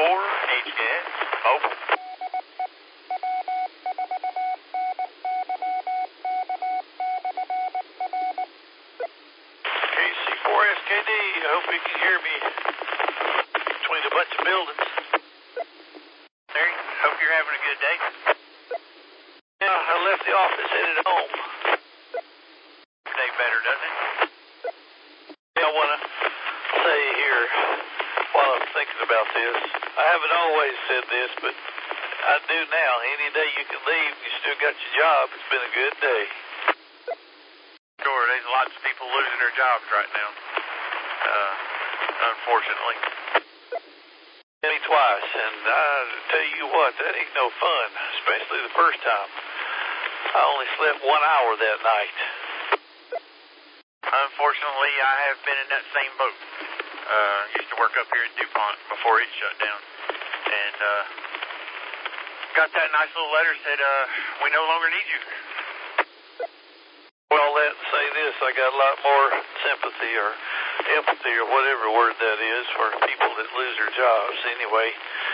HGAS, mobile. KC4SKD, I hope you can hear me between a bunch of buildings. Larry, hope you're having a good day. Yeah, I left the office, headed home. Day better, doesn't it? Yeah, I want to say here, while I'm thinking about this, I haven't always said this, but I do now. Any day you can leave, you still got your job. It's been a good day. Sure, there's lots of people losing their jobs right now, unfortunately. Me twice, and I tell you what, that ain't no fun, especially the first time. I only slept 1 hour that night. Unfortunately, I have been in that same boat. Used to work up here at DuPont before it shut down, and got that nice little letter said, we no longer need you. Well, let's say this, I got a lot more sympathy or empathy or whatever word that is for people that lose their jobs. Anyway,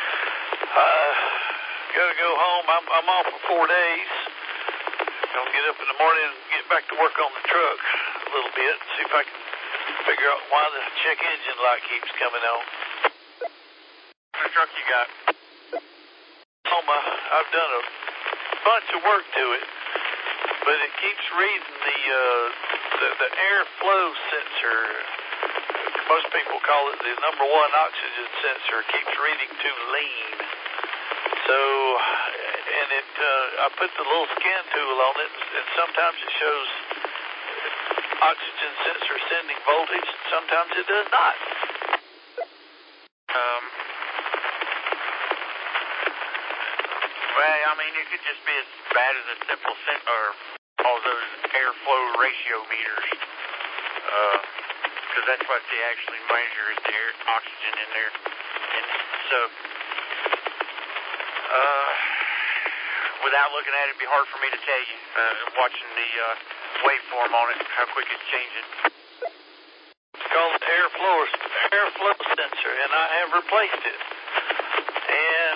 gotta go home. I'm off for 4 days. Gonna get up in the morning and get back to work on the truck a little bit, see if I can figure out why the check engine light keeps coming on. What kind of truck you got? I've done a bunch of work to it, but it keeps reading the airflow sensor. Most people call it the number 1 oxygen sensor. Keeps reading too lean. So, and I put the little scan tool on it, and sometimes it shows oxygen sensor sending voltage, and sometimes it does not. Well, I mean, it could just be as bad as a simple or all those airflow ratio meters, because that's what they actually measure is the air oxygen in there. And so, without looking at it, it'd be hard for me to tell you, watching the waveform on it, how quick it's changing. It's called the airflow sensor, and I have replaced it. And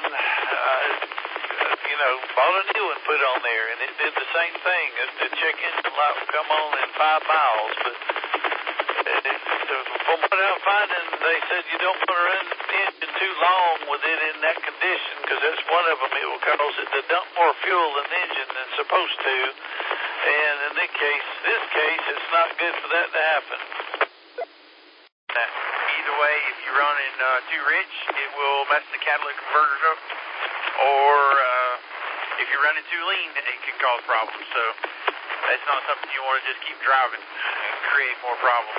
bought a new one put on there, and it did the same thing. The check engine light would come on in 5 miles, but from what I'm finding, they said you don't want to run the engine too long with it in that condition, because that's one of them. It will cause it to dump more fuel in the engine than it's supposed to, and in this case, it's not good for that to happen. Either way, if you run in too rich, it will mess the catalytic converters up, or if you're running too lean, it can cause problems. So that's not something you want to just keep driving and create more problems.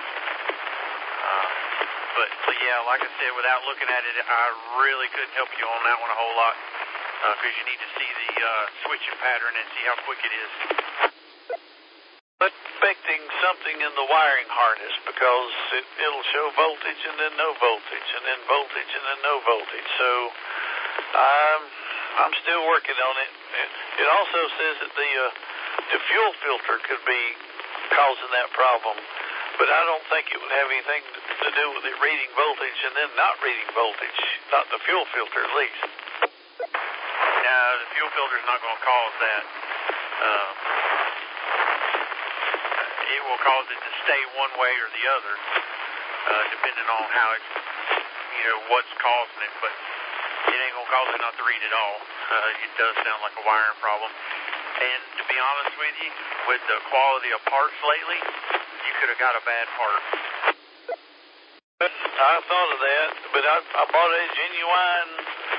But yeah, like I said, without looking at it, I really couldn't help you on that one a whole lot, because you need to see the switching pattern and see how quick it is. Expecting something in the wiring harness, because it'll show voltage and then no voltage and then voltage and then no voltage. So I'm still working on it. It also says that the fuel filter could be causing that problem, but I don't think it would have anything to do with it reading voltage and then not reading voltage. Not the fuel filter, at least. No, the fuel filter is not going to cause that. It will cause it to stay one way or the other, depending on how it's, what's causing it, but it ain't going to cause it not to read at all. It does sound like a wiring problem. And to be honest with you, with the quality of parts lately, you could have got a bad part. I thought of that, but I bought a genuine,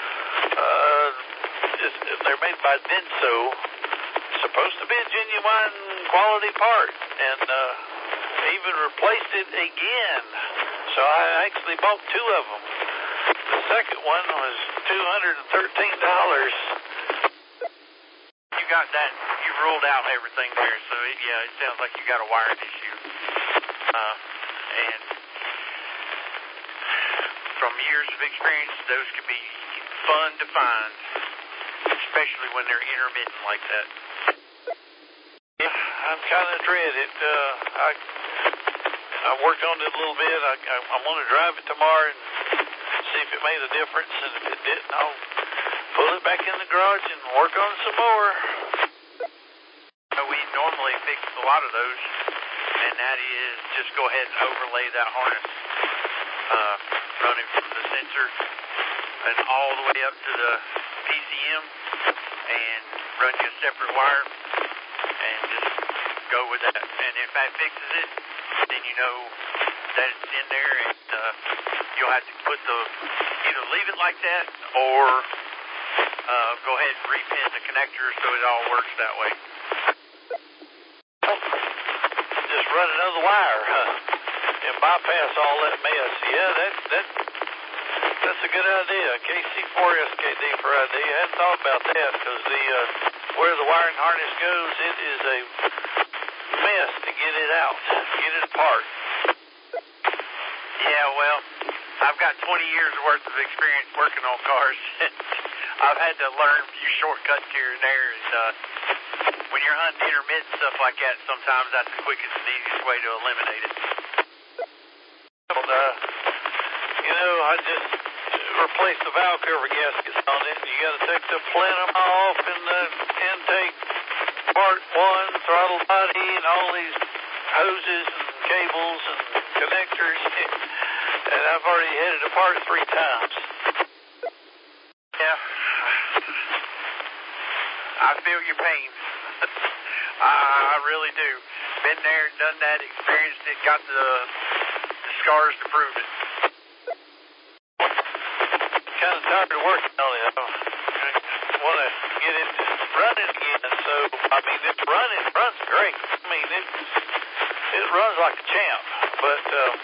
they're made by Denso. Supposed to be a genuine quality part, and even replaced it again. So I actually bought 2 of them. The second one was $213. You got that, you ruled out everything there, so it sounds like you got a wiring issue. And from years of experience, those can be fun to find, especially when they're intermittent like that. Yeah, I'm kind of dread it. I worked on it a little bit. I'm going to drive it tomorrow and see if if it made a difference, and if it didn't, I'll pull it back in the garage and work on it some more. We normally fix a lot of those, and that is just go ahead and overlay that harness, running from the sensor and all the way up to the PCM, and run you a separate wire, and just go with that. And if that fixes it, then you know that it's in there, and you'll have to put either leave it like that or go ahead and repin the connector so it all works that way. Just run another wire, and bypass all that mess. Yeah, that's a good idea. KC4SKD for idea. I hadn't thought about that because where the wiring harness goes, it is a mess to get it out, get it apart. Yeah, well, I've got 20 years worth of experience working on cars. I've had to learn a few shortcuts here and there, and when you're hunting intermittent stuff like that, sometimes that's the quickest and easiest way to eliminate it. I just replaced the valve cover gaskets on it. You got to take the plenum off and the intake part 1, throttle body, and all these hoses and cables and connectors. And I've already had it apart 3 times. Yeah. I feel your pain. I really do. Been there, done that, experienced it, got the scars to prove it. Kind of tired of working on it. I want to get it running again. So, I mean, it's running. It runs great. I mean, it runs like a champ. But,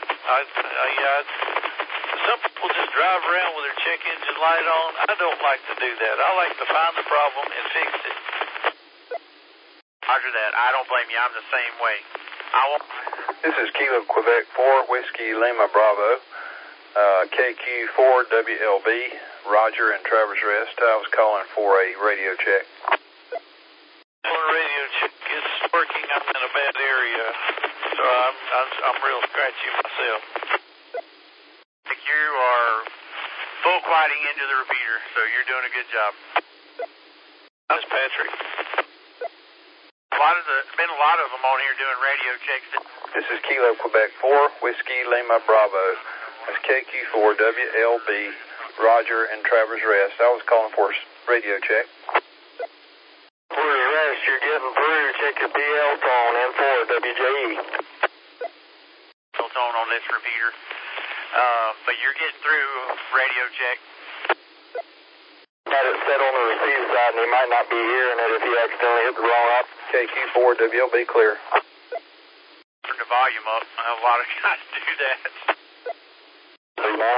some people just drive around with their check engine light on. I don't like to do that. I like to find the problem and fix it. Roger that. I don't blame you. I'm the same way. This is Kilo Quebec 4, Whiskey Lima Bravo, KQ4WLB, Roger and Traverse Rest. I was calling for a radio check. Radio check is working. I'm in a bad area, so I'm real scratchy myself. You are full quieting into the repeater, so you're doing a good job. That's Patrick. Been a lot of them on here doing radio checks. This is Kilo Quebec 4, Whiskey Lima Bravo. That's KQ4WLB, Roger and Traverse Rest. I was calling for a radio check. For the rest, you're getting through. Check your PL tone, M4WJE. PL tone on this repeater. But you're getting through radio check. Had it set on the receive side, and he might not be hearing it if he accidentally hit the wrong up. KQ4WLB clear. Turn the volume up. A lot of guys do that. Hey, man.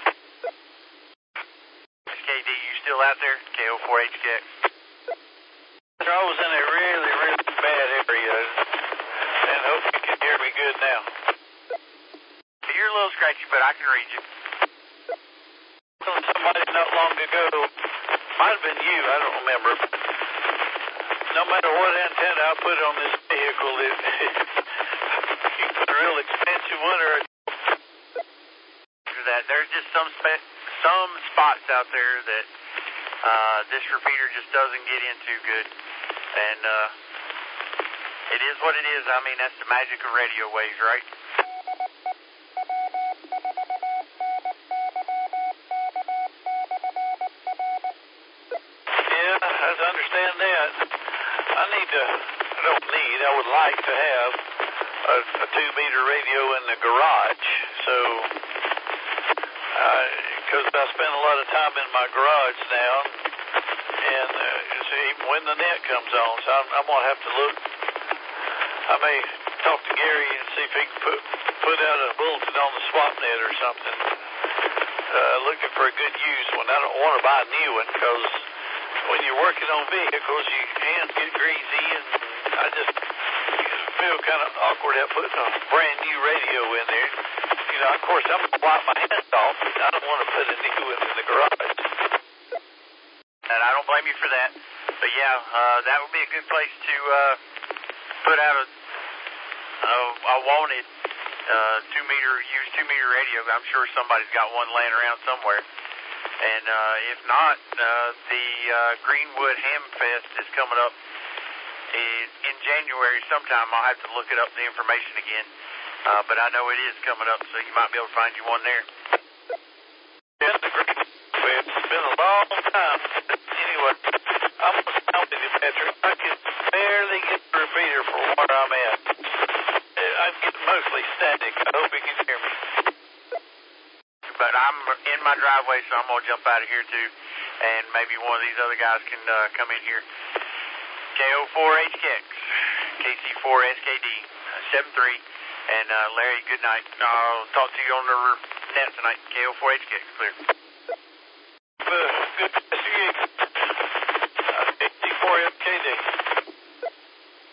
KD, you still out there? KO4HK. I was in a really, really bad area, and hope you can hear me good now. You're a little scratchy, but I can read you. Somebody not long ago, might have been you, I don't remember. No matter what antenna I put on this vehicle, you can put a real expensive one or there's just some spots out there that this repeater just doesn't get into good, and it is what it is. I mean, that's the magic of radio waves, right? I understand that. I would like to have a 2-meter radio in the garage, so, because I spend a lot of time in my garage now, and even when the net comes on, so I'm going to have to look. I may talk to Gary and see if he can put out a bulletin on the swap net or something, looking for a good used one. I don't want to buy a new one, because when you're working on vehicles, your hands get greasy, and I just feel kind of awkward at putting a brand new radio in there. Of course, I'm going to wipe my hands off, but I don't want to put a new one in the garage. And I don't blame you for that. But yeah, that would be a good place to put out a wanted use 2 meter radio. I'm sure somebody's got one laying around somewhere. And if not, the Greenwood Ham Fest is coming up in January sometime. I'll have to look it up, the information again. But I know it is coming up, so you might be able to find you one there. Yeah, the Greenwood Fest. It's been a long time. Anyway, I'm going to stop with you, Patrick. I can barely get the repeater for where I'm at. I'm getting mostly static. I hope you can hear me. But I'm in my driveway, so I'm going to jump out of here too, and maybe one of these other guys can come in here. KO4HKX, KC4SKD, 73, and Larry, good night. I'll talk to you on the net tonight. KO4HKX, clear. Good to see you.